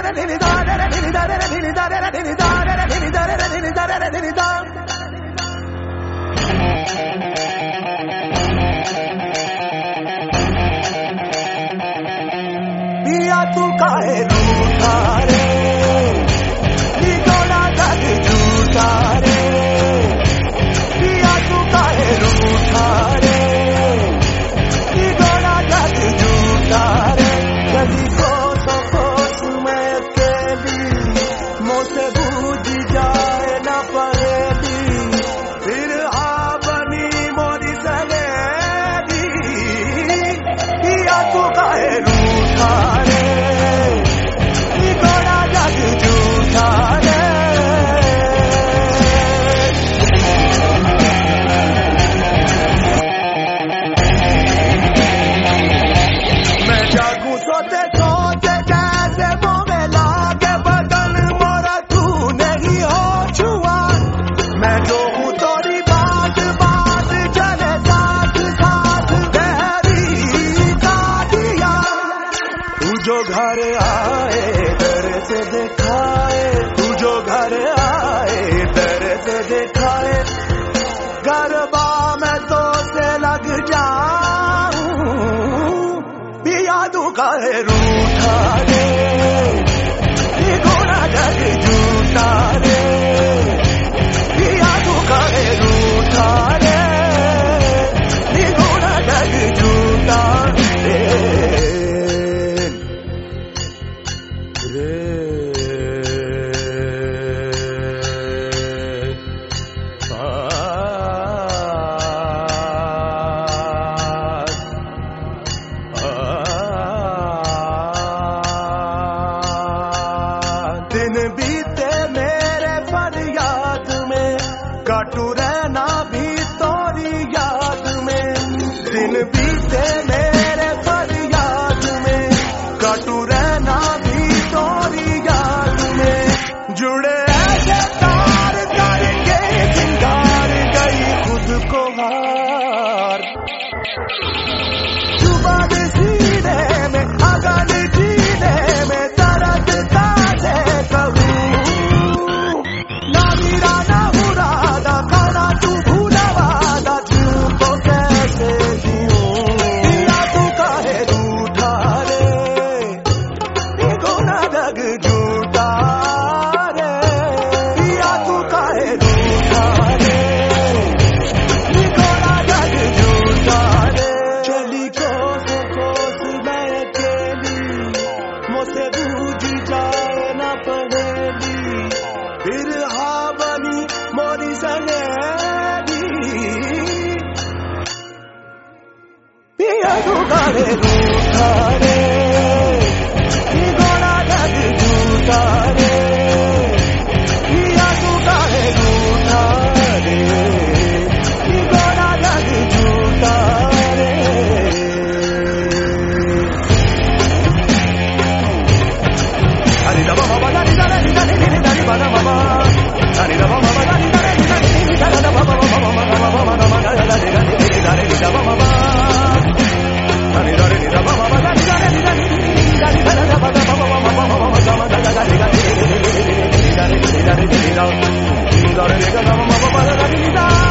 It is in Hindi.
पिया तू काहे रूठा रे, निगोड़ा जग झूठा रे। पिया तू काहे रूठा रे, निगोड़ा जग झूठा रे। कभी कोस मैं अकेली, मोसे बूझ जाए न पहेली। फिर आ बनी मोरी सहेली, पिया तू काहे रूठा रे, निगोड़ा जग झूठा रे। मैं जागूं सोते सोते जैसे मुँह में लागे बदन मोरा तू नहीं हो छुआ। मैं जो हूँ तोरी बात बात चले साथ साथ गहरी का दिया। तू जो घर आए दर से दिखाए, तू जो घर आए दर से दिखाए। गरबा में तो से लग जाऊं, पिया तू काहे रूठा रे, निगोड़ा जग झूठा रे। पिया तू काहे रूठा रे, निगोड़ा जग झूठा रे। दिन बीते मेरे फरियाद में, काटू रहना भी तोरी याद में। दिन बीते मेरे फरियाद में, काटू रहना भी तोरी याद में। जुड़े ऐसे तार करके सिंगार गई खुद को हार। जुबान सीने में अगन जीने में दर्द कासे कहूँ। ना मीरा ना मुरादा खाना तू भूला वादा, तुमको कैसे जीऊं। पिया तू काहे रूठा रे, निगोड़ा जग झूठा रे। पिया तू काहे रूठा रे, निगोड़ा जग झूठा रे। चली कोस मैं अकेली, मोसे बूझ जाए न पहेली। फिर हा बनी मोरी सहेली, पिया तू काहे रूठा रे, निगोड़ा जग झूठा रे। पिया तू काहे रूठा रे, निगोड़ा जग झूठा रे। हरि दा बाबा दा नी दा नी दा नी दा नी बाबा बाबा। हरि दा बाबा दा नी दा नी दा नी दा दा बाबा बाबा बाबा बाबा दा दा दा नी दा नी दा बाबा। हरि दा नी दा बाबा दा नी दा नी दा नी दा दा बाबा बाबा बाबा बाबा दा दा दा नी दा नी दा नी दा नी दा नी दा नी दा नी दा नी दा नी दा नी दा नी दा नी दा नी दा।